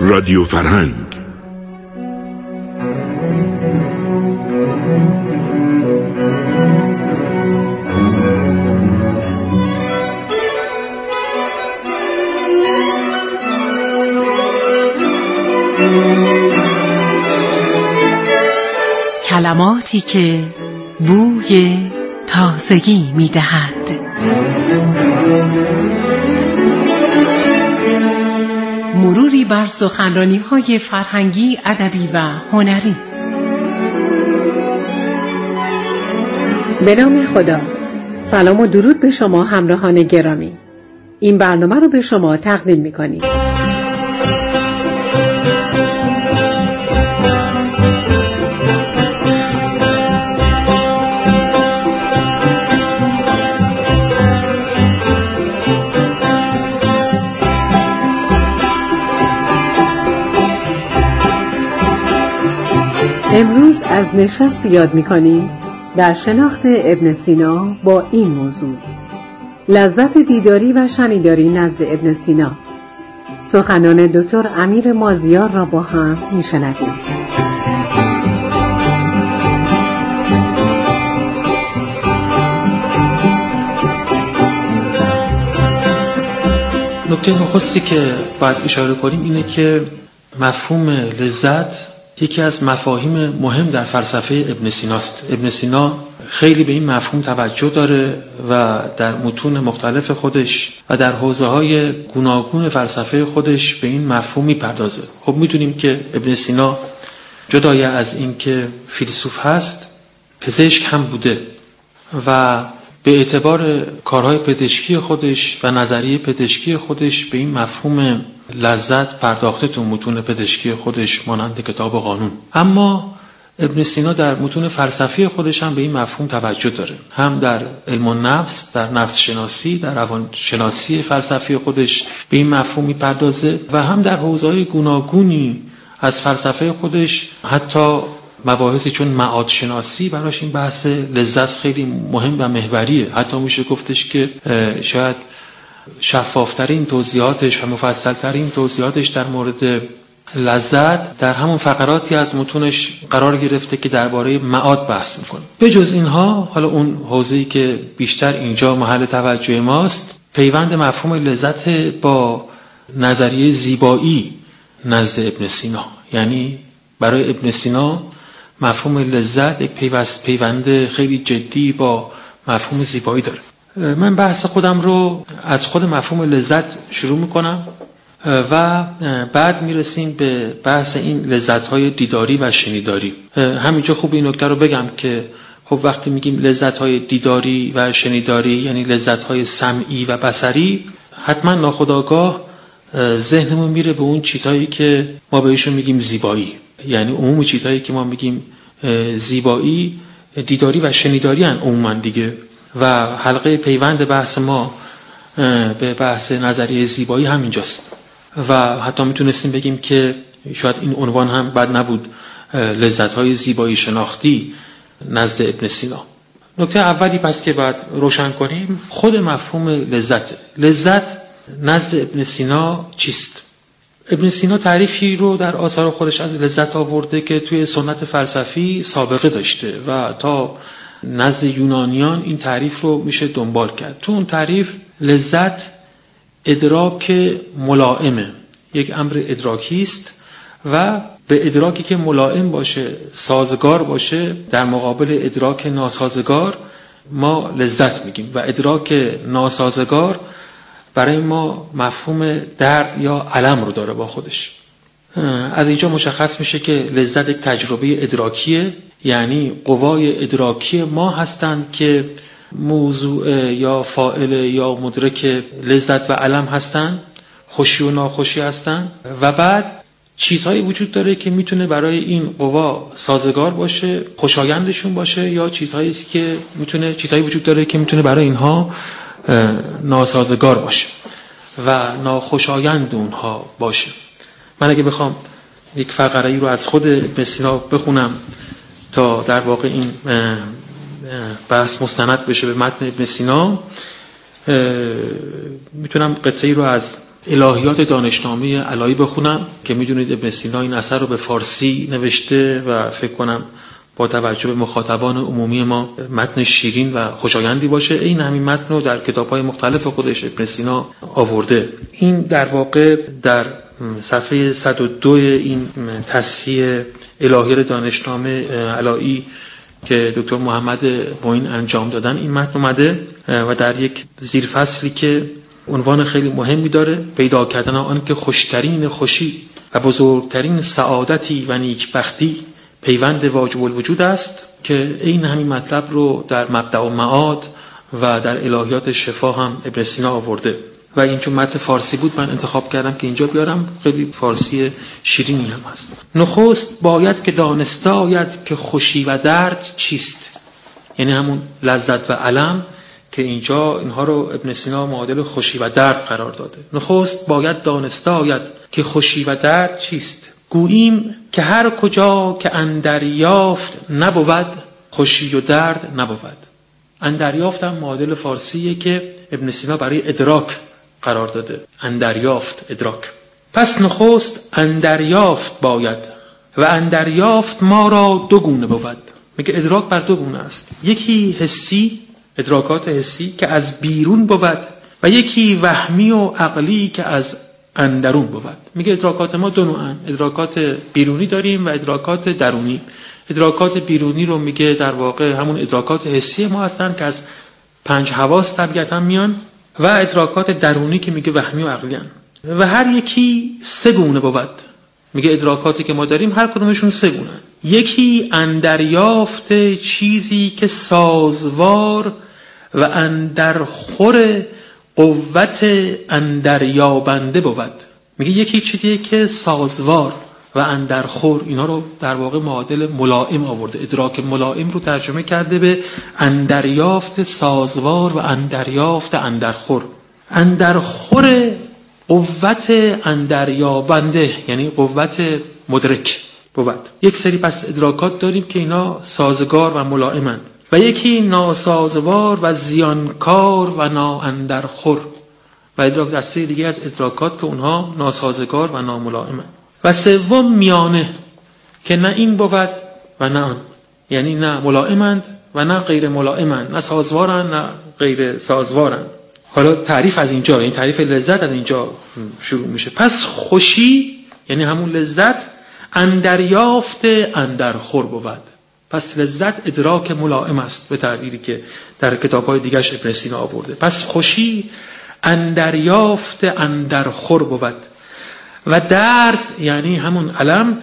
رادیو فرهنگ. کلماتی که بوی تازگی می‌دهد. مروری بر سخنرانی‌های فرهنگی، ادبی و هنری. به نام خدا. سلام و درود به شما همراهان گرامی. این برنامه رو به شما تقدیم می‌کنیم. امروز از نشست یاد می‌کنیم در شناخت ابن سینا با این موضوع: لذت دیداری و شنیداری نزد ابن سینا. سخنان دکتر امیر مازیار را با هم می‌شنویم. نکته نخستی که باید اشاره کنیم اینه که مفهوم لذت یکی از مفاهیم مهم در فلسفه ابن سیناست. ابن سینا خیلی به این مفهوم توجه داره و در متون مختلف خودش و در حوزه‌های گوناگون فلسفه خودش به این مفهوم میپردازه. خب میدونیم که ابن سینا جدای از این که فیلسوف هست، پزشک هم بوده و به اعتبار کارهای پزشکی خودش و نظریه پزشکی خودش به این مفهوم لذت پرداخته تو متون پزشکی خودش مانند کتاب قانون. اما ابن سینا در متون فلسفی خودش هم به این مفهوم توجه داره، هم در علم النفس، در نفس شناسی، در روان شناسی فلسفی خودش به این مفهوم میپردازه و هم در حوزه‌های گوناگونی از فلسفه خودش، حتی مباحثی چون معاد شناسی براش این بحث لذت خیلی مهم و محوریه. حتی میشه گفتش که شاید شفافترین توضیحاتش و مفصلترین توضیحاتش در مورد لذت در همون فقراتی از متونش قرار گرفته که درباره معاد بحث میکنه. به جز اینها، حالا اون حوزه‌ای که بیشتر اینجا محل توجه ماست، پیوند مفهوم لذت با نظریه زیبایی نزد ابن سینا. یعنی برای ابن سینا مفهوم لذت یک پیوند خیلی جدی با مفهوم زیبایی داره. من بحث خودم رو از خود مفهوم لذت شروع میکنم و بعد میرسیم به بحث این لذت‌های دیداری و شنیداری. همینجا خوب این نکته رو بگم که خب وقتی میگیم لذت‌های دیداری و شنیداری، یعنی لذت‌های سمعی و بصری، حتما ناخودآگاه ذهنمون میره به اون چیزهایی که ما بهشون میگیم زیبایی. یعنی عموم چیزهایی که ما میگیم زیبایی، دیداری و شنیداری هن عموما دیگه. و حلقه پیوند بحث ما به بحث نظریه زیبایی همینجاست و حتی میتونستیم بگیم که شاید این عنوان هم بد نبود، لذت‌های زیبایی شناختی نزد ابن سینا. نکته اولی پس که باید روشن کنیم خود مفهوم لذت. لذت نزد ابن سینا چیست؟ ابن سینا تعریفی رو در آثار خودش از لذت آورده که توی سنت فلسفی سابقه داشته و تا نزد یونانیان این تعریف رو میشه دنبال کرد. تو اون تعریف لذت ادراک ملائمه، یک امر ادراکی است و به ادراکی که ملائم باشه، سازگار باشه، در مقابل ادراک ناسازگار ما لذت میگیم و ادراک ناسازگار برای ما مفهوم درد یا الم رو داره با خودش. از اینجا مشخص میشه که لذت یک تجربه ادراکیه، یعنی قوای ادراکی ما هستند که موضوع یا فاعل یا مدرک لذت و الم هستند، خوشی و ناخوشی هستند و بعد چیزهایی وجود داره که میتونه برای این قوا سازگار باشه، خوشایندشون باشه، یا چیزهایی وجود داره که میتونه برای اینها ناسازگار باشه و ناخوشایند اونها باشه. من اگه بخوام یک فقره‌ای رو از خود ابن سینا بخونم تا در واقع این بحث مستند بشه به متن ابن سینا، میتونم قطعی رو از الهیات دانشنامه علایی بخونم که میدونید ابن سینا این اثر رو به فارسی نوشته و فکر کنم با توجه به مخاطبان عمومی ما متن شیرین و خوشایندی باشه. این همین متن رو در کتاب‌های مختلف خودش ابن سینا آورده. این در واقع در صفحه 102 این تصحیح الهیات دانشنامه علایی که دکتر محمد معین انجام دادن این متن اومده و در یک زیرفصلی که عنوان خیلی مهمی داره، پیدا کردن آن که خوشترین خوشی و بزرگترین سعادتی و نیکبختی پیوند واجب الوجود است، که این همین مطلب رو در مبدأ و معاد و در الهیات شفا هم ابن سینا آورده و این چون متن فارسی بود من انتخاب کردم که اینجا بیارم، خیلی فارسی شیرینی هم هست. نخست باید که دانسته آید که خوشی و درد چیست، یعنی همون لذت و الم که اینجا اینها رو ابن سینا معادل خوشی و درد قرار داده. نخست باید دانسته آید که خوشی و درد چیست. گوییم که هر کجا که اندریافت نبود خوشی و درد نبود. اندریافت هم معادل فارسیه که ابن سینا برای ادراک قرار داده. اندریافت، ادراک. پس نخست اندریافت باید و اندریافت ما را دو گونه بود. میگه ادراک بر دو گونه است، یکی حسی، ادراکات حسی که از بیرون بود و یکی وهمی و عقلی که از اندرون بود. میگه ادراکات ما دو نوعن، ادراکات بیرونی داریم و ادراکات درونی. ادراکات بیرونی رو میگه در واقع همون ادراکات حسی ما هستن که از 5 حواس طبیعتا میان و ادراکات درونی که میگه وهمی و عقلی هن. و هر یکی 3 گونه بود. میگه ادراکاتی که ما داریم هر کدومشون 3 گونه. یکی اندریافت چیزی که سازوار و اندرخور قوت اندریابنده بود. میگه یکی چیزیه که سازوار و اندرخور، اینا رو در واقع معادل ملائم آورده. ادراک ملائم رو ترجمه کرده به اندریافت سازوار و اندریافت اندرخور. اندرخور قوت اندریابنده یعنی قوت مدرک بود. یک سری پس ادراکات داریم که اینا سازگار و ملائمند و یکی ناسازوار و زیانکار و نااندرخور و ادراک دسته دیگه از ادراکات که اونها ناسازگار و ناملائمند. و سوم میانه که نه این بود و نه آن، یعنی نه ملائمند و نه غیر ملائمند، نه سازوارند نه غیر سازوارند. حالا تعریف از اینجا، این تعریف لذت از اینجا شروع میشه. پس خوشی یعنی همون لذت اندریافت اندرخور بود. پس لذت ادراک ملائم است به تعبیری که در کتاب‌های دیگرش ابن سینا آورده. پس خوشی اندریافت اندرخور بود و درد یعنی همون الم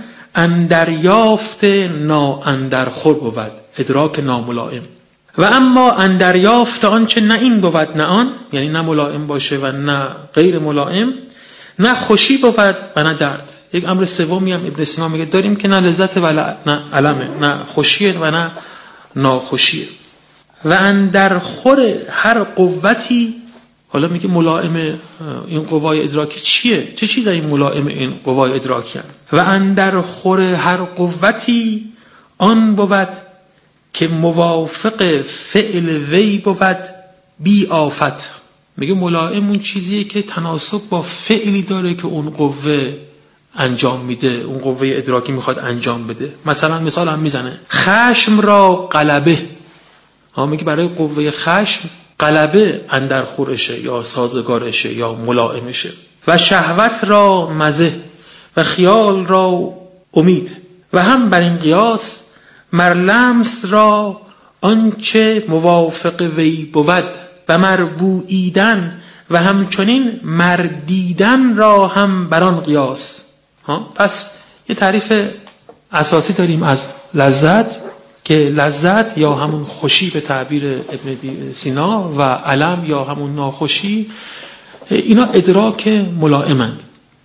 اندریافت نااندرخور بود، ادراک ناملائم. و اما اندریافت آنچه نه این بود نه آن، یعنی نه ملائم باشه و نه غیر ملائم، نه خوشی بود و نه درد. یک امر سومی هم ابن سینا میگه داریم که نه لذت و نه علمه، نه خوشیه و نه ناخوشیه. و اندرخور هر قوتی، حالا میگه ملائم این قوای ادراکی چیه؟ چه چیزایی این ملائم این قوای ادراکی هست؟ و اندرخور هر قوتی آن بود که موافق فعل وی بود بی آفت. میگه ملائم اون چیزیه که تناسب با فعلی داره که اون قوه انجام میده، اون قوه ادراکی میخواد انجام بده. مثال هم میزنه خشم را غلبه، میگه برای قوه خشم غلبه اندرخورشه یا سازگارشه یا ملائمشه. و شهوت را مزه و خیال را امید. و هم بر این قیاس مرلمس را آنچه موافق وی بود و مربوعیدن و همچنین مردیدن را هم بر آن قیاس. پس یه تعریف اساسی داریم از لذت که لذت یا همون خوشی به تعبیر ابن سینا و علم یا همون ناخوشی، اینا ادراک ملائمند.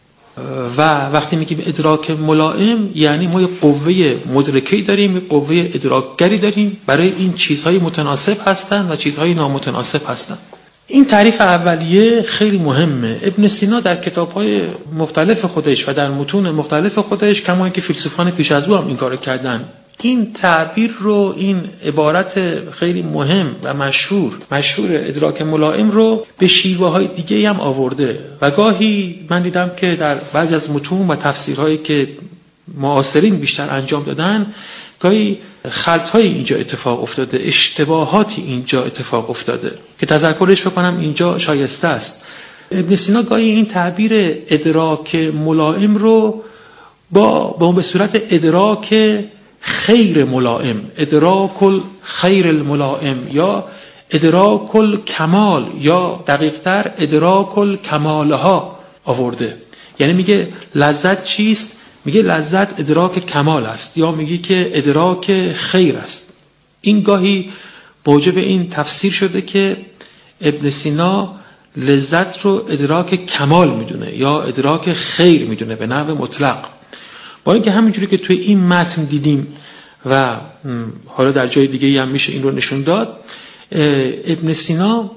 و وقتی میگیم ادراک ملائم یعنی ما یه قوه مدرکی داریم، یه قوه ادراکگری داریم، برای این چیزهای متناسب هستن و چیزهای نامتناسب هستن. این تعریف اولیه خیلی مهمه. ابن سینا در کتاب‌های مختلف خودش و در متون مختلف خودش، کما اینکه فیلسوفان پیش از او هم این کارو کردن، این تعبیر رو، این عبارت خیلی مهم و مشهور ادراک ملائم رو به شیوه های دیگه هم آورده و گاهی من دیدم که در بعضی از متون و تفسیرهایی که معاصرین بیشتر انجام دادن، گاهی خلط‌های اینجا اتفاق افتاده، اشتباهاتی اینجا اتفاق افتاده که تذکرش بکنم اینجا شایسته است. ابن سینا گاهی این تعبیر ادراک ملائم رو به صورت ادراک خیر ملائم، ادراک الخیر الملائم یا ادراک الکمال یا دقیق‌تر ادراک الکمالها آورده. یعنی میگه لذت چیست؟ میگه لذت ادراک کمال است، یا میگه که ادراک خیر است. این گاهی موجب این تفسیر شده که ابن سینا لذت رو ادراک کمال میدونه یا ادراک خیر میدونه به نحو مطلق، با اینکه همینجوری که توی این متن دیدیم و حالا در جای دیگه هم میشه این رو نشون داد، ابن سینا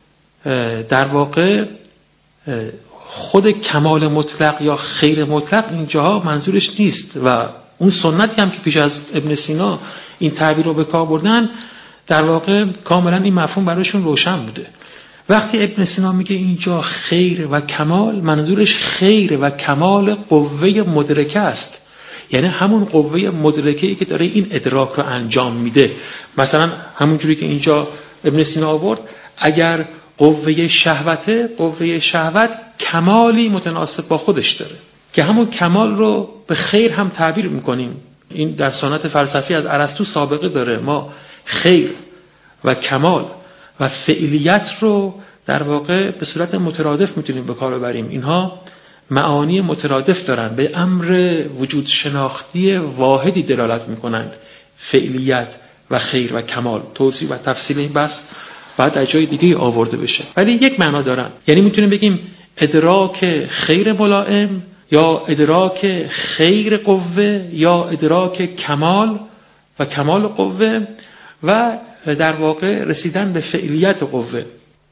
در واقع خود کمال مطلق یا خیر مطلق اینجاها منظورش نیست و اون سنتی هم که پیش از ابن سینا این تعبیر رو به کار بردن در واقع کاملا این مفهوم براشون روشن بوده. وقتی ابن سینا میگه اینجا خیر و کمال، منظورش خیر و کمال قوه مدرکه است، یعنی همون قوه مدرکه‌ای که داره این ادراک رو انجام میده. مثلا همون جوری که اینجا ابن سینا آورد، اگر قوه شهوت کمالی متناسب با خودش داره که همون کمال رو به خیر هم تعبیر میکنیم. این در سنت فلسفی از ارسطو سابقه داره. ما خیر و کمال و فعلیت رو در واقع به صورت مترادف میتونیم به کار ببریم. اینها معانی مترادف دارن، به امر وجود شناختی واحدی دلالت میکنند. فعلیت و خیر و کمال، توضیح و تفصیل این بحث بعد از جای دیگه آورده بشه، ولی یک معنا دارن. یعنی میتونیم بگیم ادراک خیر ملائم یا ادراک خیر قوه یا ادراک کمال و کمال قوه و در واقع رسیدن به فعلیت قوه.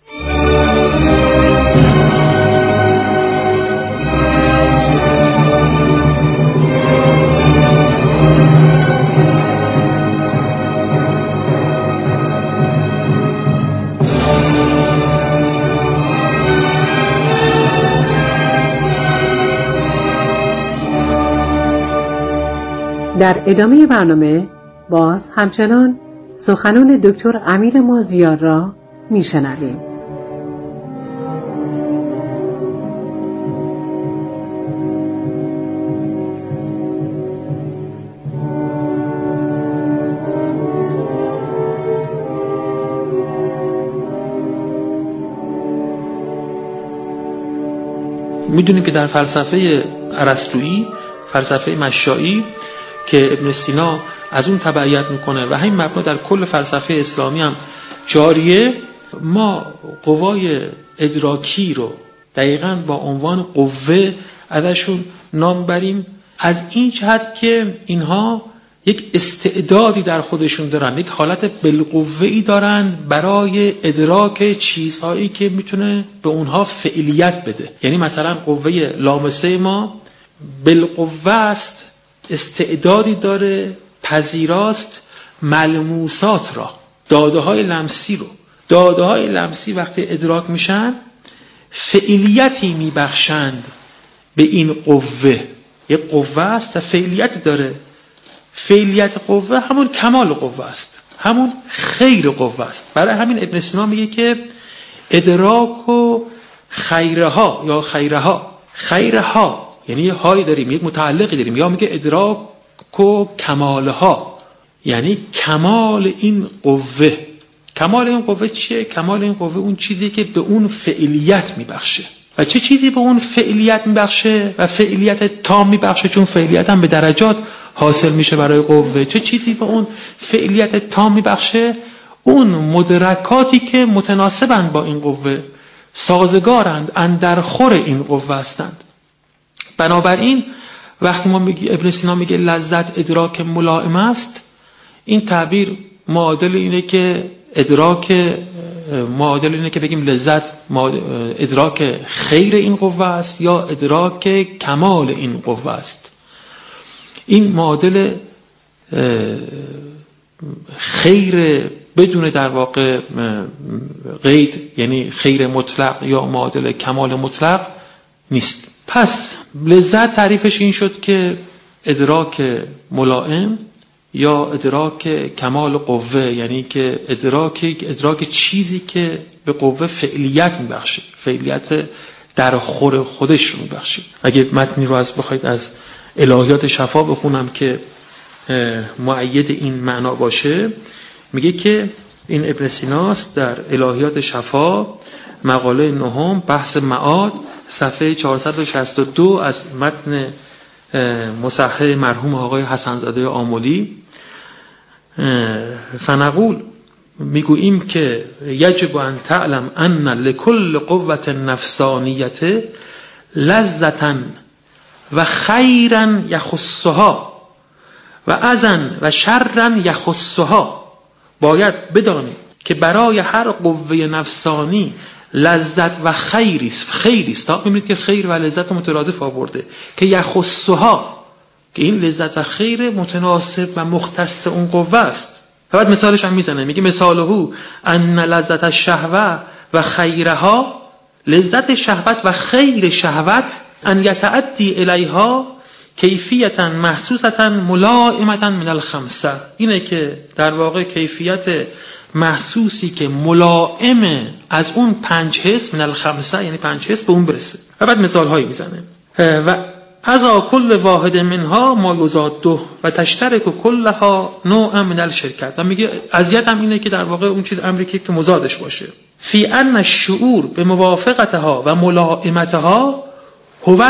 در ادامه برنامه باز همچنان سخنان دکتر امیر مازیار را میشنویم. میدونیم که در فلسفه ارسطویی، فلسفه مشائی که ابن سینا از اون تبعیت میکنه و همین مبنا در کل فلسفه اسلامی هم جاریه، ما قوای ادراکی رو دقیقاً با عنوان قوه ازشون نام بریم، از این جهت که اینها یک استعدادی در خودشون دارن، یک حالت بالقوه‌ای دارن برای ادراک چیزهایی که میتونه به اونها فعلیت بده. یعنی مثلا قوه لامسه ما بالقوه است، استعدادی داره پذیراست ملموسات را، داده های لمسی رو. داده های لمسی وقتی ادراک میشن فعلیتی میبخشند به این قوه. یک قوه است و فعلیت داره. فعلیت قوه همون کمال قوه است، همون خیر قوه است. برای همین ابن سینا میگه که ادراک و خیرها یا خیرها یعنی یه هایی داریم، یک متعلقی داریم، یا میگه ادراک و کمالها یعنی کمال این قوه. کمال این قوه چیه؟ کمال این قوه اون چیزی که به اون فعلیت میبخشه. و چه چیزی به اون فعلیت میبخشه و فعلیت تام میبخشه؟ چون فعلیت هم به درجات حاصل میشه برای قوه. چه چیزی به اون فعلیت تام میبخشه؟ اون مدرکاتی که متناسبند با این قوه، سازگارند، اندرخور این قوه هستند. بنابراین وقتی ما ابن سینا میگه لذت ادراک ملائم است، این تعبیر معادل اینه که بگیم لذت ادراک خیر این قوه است یا ادراک کمال این قوه است. این معادل خیر بدون در واقع قید، یعنی خیر مطلق یا معادل کمال مطلق نیست. پس لذت تعریفش این شد که ادراک ملائم یا ادراک کمال قوه، یعنی که ادراک چیزی که به قوه فعلیت میبخشه، فعلیت در خور خودش رو میبخشه. اگه متنی رو بخواید از الهیات شفا بخونم که مؤید این معنا باشه، میگه که این ابن سیناست در الهیات شفا مقاله 9 بحث معاد صفحه 462 از متن مصحح مرحوم آقای حسن زاده آملی. فنقول میگوییم که یجب ان تعلم ان لكل قوة نفسانیت لذتا و خیرا یخصها و اذن و شرا یخصها. باید بدانید که برای هر قوه نفسانی لذت و خیریست. تا می‌بینید که خیر و لذت مترادف آورده که یخصها، که این لذت و خیر متناسب و مختص اون قوه است. و بعد مثالش هم میزنه، میگه مثاله ان لذت الشهوه و خیرها، لذت شهوت و خیر شهوت، ان یتعدی الیها کیفیتا محسوستا ملائمتا من الخمسه، اینه که در واقع کیفیت محسوسی که ملائمه از اون 5 حس، من الخمسه یعنی 5 حس، به اون برسه. و بعد مثال هایی میزنه و ازا کل واحد منها ما یزاده و تشترک کلها نوع من الشرکت. و میگه اذیت هم اینه که در واقع اون چیز امری که مزادش باشه. فی ان الشعور به موافقتها و ملائمتها هو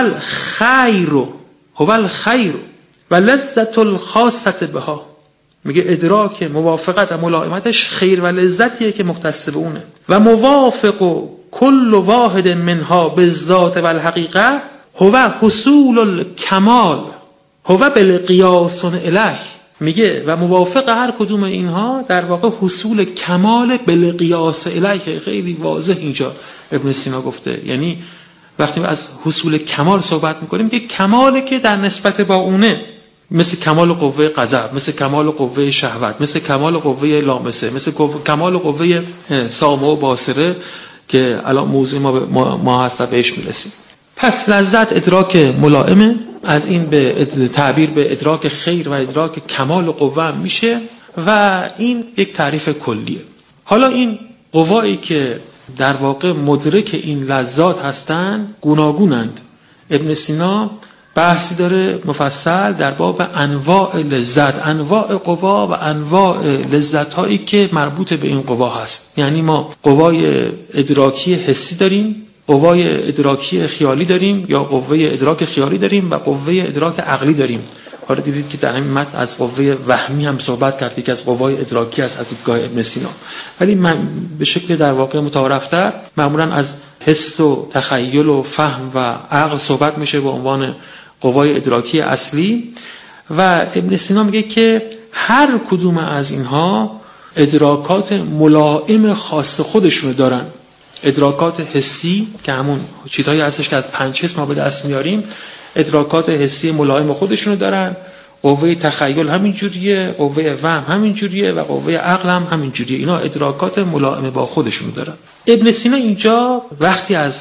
الخیر و لذت الخاصه بها. میگه ادراک موافقت و ملائمتش خیر و لذتیه که مختص به اونه. و موافق کل واحد منها بالذات و الحقیقه هو حصول الکمال هو بالقیاس الیه. میگه و موافق هر کدوم اینها در واقع حصول کمال بالقیاس الیه. خیلی واضح اینجا ابن سینا گفته، یعنی وقتی از حصول کمال صحبت میکنیم که کمالی که در نسبت با اونه، مثل کمال قوه غضب، مثل کمال قوه شهوت، مثل کمال قوه لامسه، مثل کمال قوه سامع و باصره که الان موضوع ما هست بهش میرسیم. پس لذت ادراک ملائمه، از این به تعبیر به ادراک خیر و ادراک کمال قوه هم میشه و این یک تعریف کلیه. حالا این قوایی که در واقع مدرک این لذات هستند گوناگونند. ابن سینا بحثی داره مفصل در باب انواع لذت، انواع قوا و انواع لذت هایی که مربوط به این قوا هست. یعنی ما قوای ادراکی حسی داریم، قوای ادراکی خیالی داریم یا قوه ادراک خیالی داریم و قوه ادراک عقلی داریم. حالا دیدید که در همین متن از قوه وهمی هم صحبت کرد که از قوای ادراکی است از دیدگاه ابن سینا. ولی من به شکل در واقع متعارفتر معمولا از حس و تخیل و فهم و عقل صحبت میشه به عنوان قوای ادراکی اصلی. و ابن سینا میگه که هر کدوم از اینها ادراکات ملائم خاص خودشونو دارن. ادراکات حسی که همون چیزهایی هستش که از 5 حس ما به دست میاریم، ادراکات حسی ملائم خودشونو دارن. قوه تخیل همین جوریه، قوه وهم همین جوریه و قوه عقل هم همین جوریه. اینا ادراکات ملائم با خودشونو دارن. ابن سینا اینجا وقتی از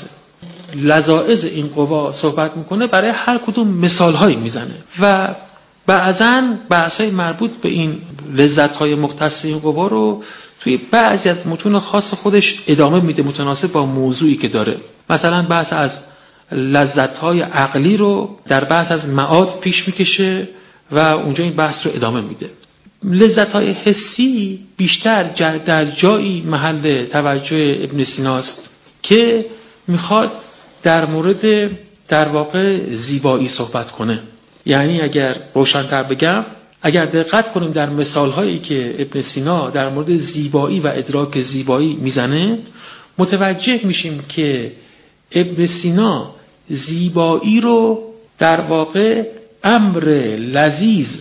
لذائذ این قوا صحبت میکنه برای هر کدوم مثالهایی میزنه و بعضاً بحثای مربوط به این لذت‌های مختص این قوا رو توی بعضی از متون خاص خودش ادامه میده متناسب با موضوعی که داره. مثلا بحث از لذت‌های عقلی رو در بحث از معاد پیش میکشه و اونجا این بحث رو ادامه میده. لذت‌های حسی بیشتر در جایی محل توجه ابن سیناست که میخواد در مورد در واقع زیبایی صحبت کنه. یعنی اگر روشن‌تر بگم، اگر دقت کنیم در مثال‌هایی که ابن سینا در مورد زیبایی و ادراک زیبایی میزنه، متوجه میشیم که ابن سینا زیبایی رو در واقع امر لذیذ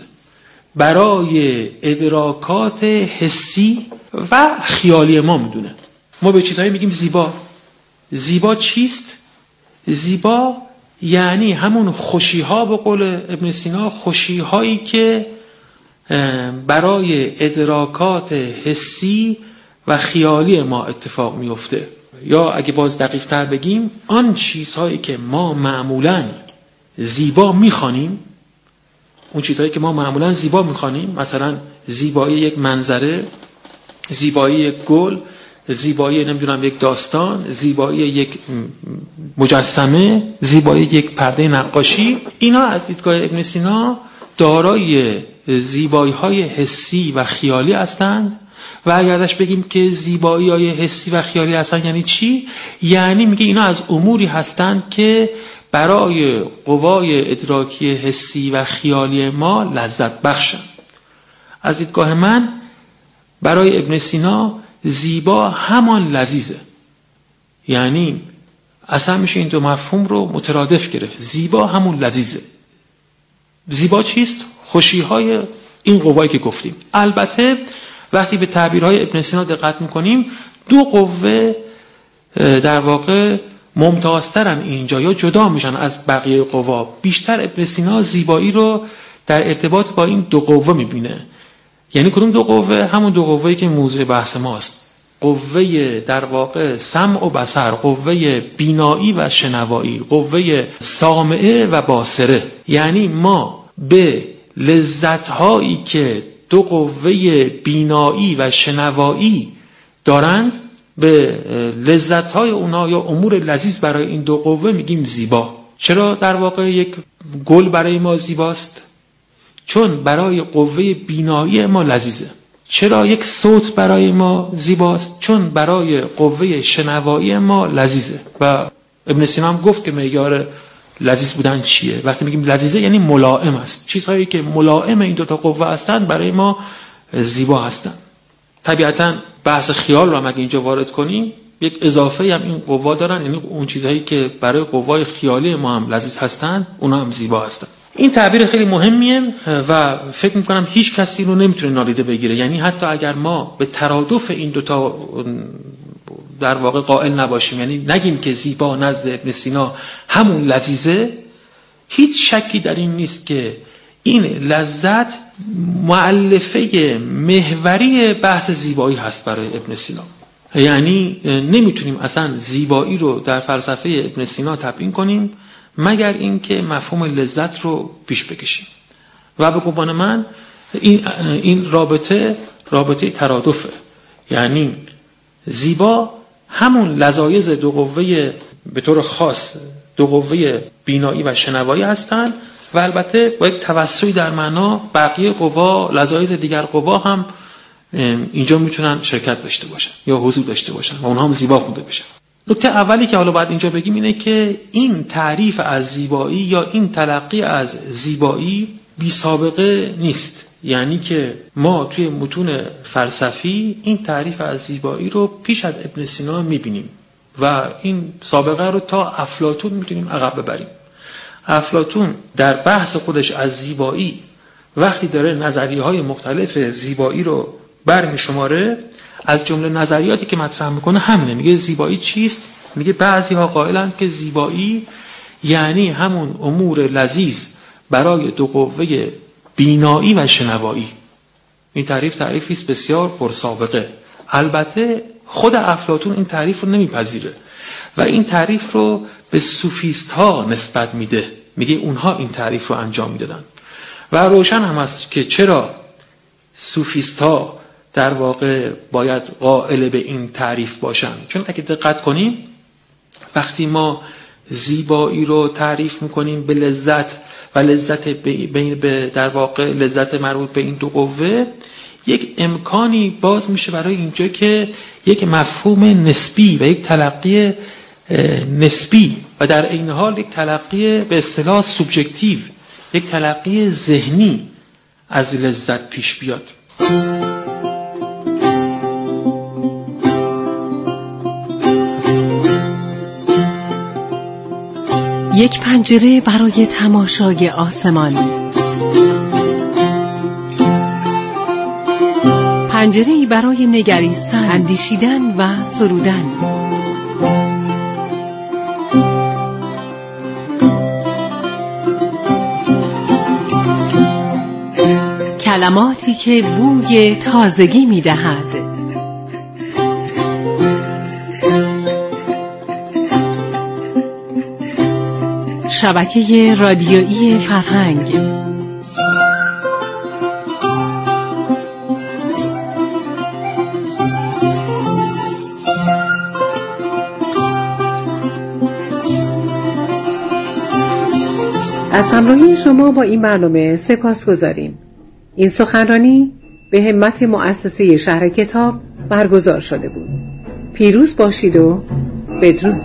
برای ادراکات حسی و خیالی ما میدونه. ما به چیزهایی میگیم زیبا. زیبا چیست؟ زیبا یعنی همون خوشی‌ها، به قول ابن سینا خوشی‌هایی که برای ادراکات حسی و خیالی ما اتفاق میفته. یا اگه باز دقیق تر بگیم، آن چیزهایی که ما معمولاً زیبا میخوانیم، اون چیزهایی که ما معمولاً زیبا میخوانیم، مثلا زیبایی یک منظره، زیبایی یک گل، زیبایی نمیدونم یک داستان، زیبایی یک مجسمه، زیبایی یک پرده نقاشی، اینا از دیدگاه ابن سینا دارای زیبایی‌های حسی و خیالی هستند. و اگر ازش بگیم که زیبایی‌های حسی و خیالی هستن یعنی چی؟ یعنی میگه اینا از اموری هستند که برای قوای ادراکی حسی و خیالی ما لذت بخشن. از دیدگاه من برای ابن سینا زیبا همان لذیذه، یعنی اصلا میشه این دو مفهوم رو مترادف گرفت. زیبا همون لذیذه. زیبا چیست؟ خوشی‌های این قوایی که گفتیم. البته وقتی به تعبیرهای ابن سینا دقت میکنیم، دو قوه در واقع ممتازترن اینجا یا جدا میشن از بقیه قوا. بیشتر ابن سینا زیبایی رو در ارتباط با این دو قوه میبینه. یعنی کدوم دو قوه؟ همون دو قوه‌ای که موضوع بحث ماست. قوه در واقع سمع و بصر، قوه بینایی و شنوایی، قوه سامعه و باصره. یعنی ما به لذت‌هایی که دو قوه بینایی و شنوایی دارند، به لذت‌های اونا یا امور لذیذ برای این دو قوه میگیم زیبا. چرا در واقع یک گل برای ما زیباست؟ چون برای قوه بینایی ما لذیذه. چرا یک صوت برای ما زیباست؟ چون برای قوه شنوایی ما لذیذه. و ابن سینا هم گفت که معیار لذیذ بودن چیه. وقتی میگیم لذیذه یعنی ملائم است. چیزهایی که ملائم این دو تا قوه هستند برای ما زیبا هستند. طبیعتاً بحث خیال رو هم اگه اینجا وارد کنیم، یک اضافه هم این قوا دارن، یعنی اون چیزهایی که برای قوای خیالی ما هم لذیذ هستند اونا هم زیبا هستند. این تعبیر خیلی مهمیه و فکر میکنم هیچ کسی رو نمیتونه نادیده بگیره. یعنی حتی اگر ما به ترادف این دوتا در واقع قائل نباشیم، یعنی نگیم که زیبا نزد ابن سینا همون لذیذه، هیچ شکی در این نیست که این لذت مؤلفه محوری بحث زیبایی هست برای ابن سینا. یعنی نمیتونیم اصلا زیبایی رو در فلسفه ابن سینا تبیین کنیم مگر اینکه مفهوم لذت رو پیش بکشیم. و به گمان من این رابطه ترادفه. یعنی زیبا همون لذایز دو قوه به طور خاص دو قوه بینایی و شنوایی هستند و البته با یک توسعی در معنا بقیه قوا، لذایز دیگر قوا هم اینجا میتونن شرکت داشته باشن یا حضور داشته باشن و اونها هم زیبا خونده بشن. نکته اولی که حالا باید اینجا بگیم اینه که این تعریف از زیبایی یا این تلقی از زیبایی بی سابقه نیست. یعنی که ما توی متون فلسفی این تعریف از زیبایی رو پیش از ابن سینا میبینیم و این سابقه رو تا افلاطون میتونیم عقب ببریم. افلاطون در بحث خودش از زیبایی وقتی داره نظریه‌های مختلف زیبایی رو برمی شماره، از جمله نظریاتی که مطرح میکنه همینه. میگه زیبایی چیست؟ میگه بعضی‌ها قائلند که زیبایی یعنی همون امور لذیذ برای دو قوه بینایی و شنوایی. این تعریفی است بسیار پرسابقه. البته خود افلاطون این تعریف رو نمیپذیره و این تعریف رو به صوفیست ها نسبت میده. میگه اونها این تعریف رو انجام میدادن و روشن هم است که چرا صوفیست ها در واقع باید قائل به این تعریف باشن. چون اگه دقت کنیم وقتی ما زیبایی رو تعریف میکنیم به لذت و لذت به در واقع لذت مربوط به این دو قوه، یک امکانی باز میشه برای اینجا که یک مفهوم نسبی و یک تلقی نسبی و در این حال یک تلقی به اصطلاح سوبژکتیو، یک تلقی ذهنی از لذت پیش بیاد. یک پنجره برای تماشای آسمان، پنجره‌ای برای نگریستن، اندیشیدن و سرودن. کلماتی که بوی تازگی می دهد. شبکه رادیویی فرهنگ. از همراهی شما با این برنامه سپاسگزاریم. این سخنرانی به همت مؤسسه شهر کتاب برگزار شده بود. پیروز باشید و بدرود.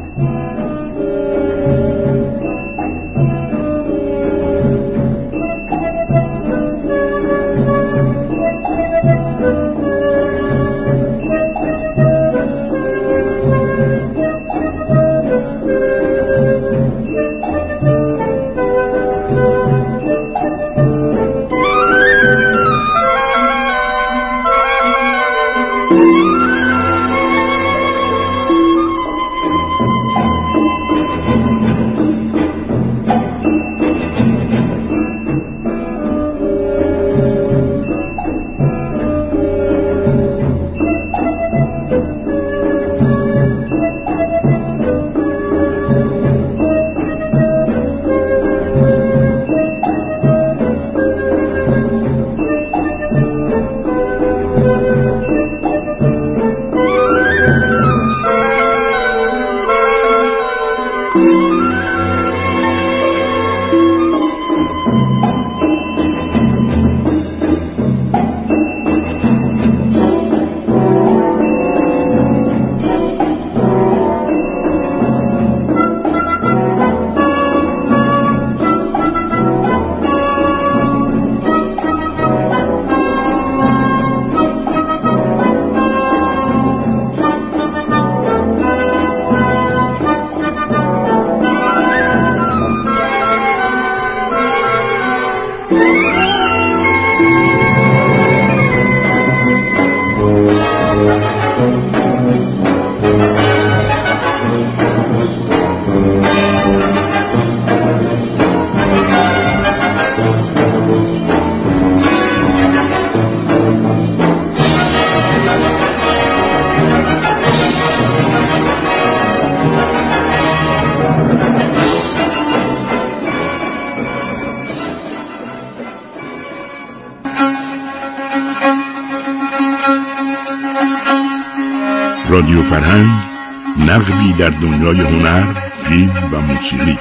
رادیو فرهنگ، نقبی در دنیای هنر، فیلم و موسیقی.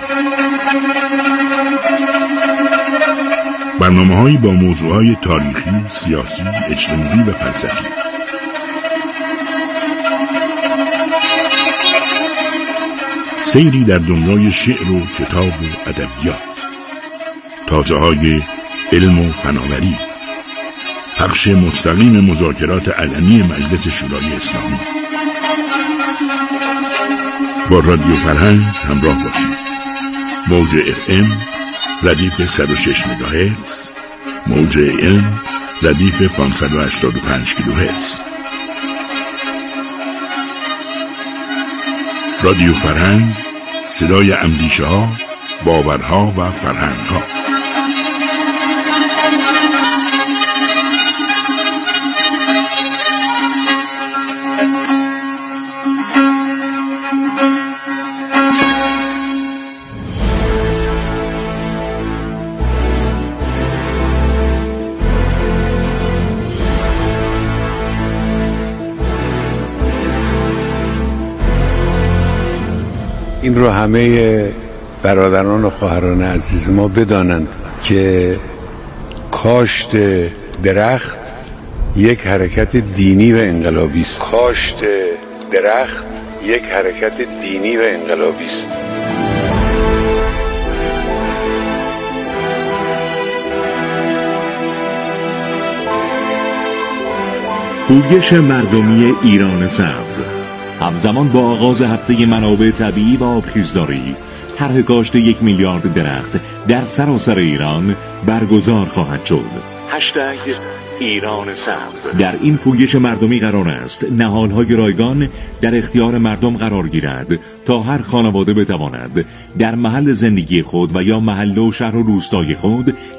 برنامه‌هایی با موضوعات تاریخی، سیاسی، اجتماعی و فلسفی. سیری در دنیای شعر و کتاب و ادبیات، تاجه‌های علم و فناوری. پخش مستقیم مذاکرات علنی مجلس شورای اسلامی. با رادیو فرهنگ همراه باشید. موج FM ردیف 106 مگاهرتز، موج AM ردیف 585 کیلوهرتز. رادیو فرهنگ، صدای اندیشه ها، باورها و فرهنگ ها. این رو همه برادران و خواهران عزیز ما بدانند که کاشت درخت یک حرکت دینی و انقلابی است. کاشت درخت یک حرکت دینی و انقلابی است. پویش مردمی ایران سبز همزمان با آغاز هفته منابع طبیعی و آبخیزداری، طرح کاشت 1 میلیارد درخت در سراسر ایران برگزار خواهد شد. ایران سبز. در این پویش مردمی قرار است نهال‌های رایگان در اختیار مردم قرار گیرد تا هر خانواده بتواند در محل زندگی خود و یا محله و شهر و روستای خود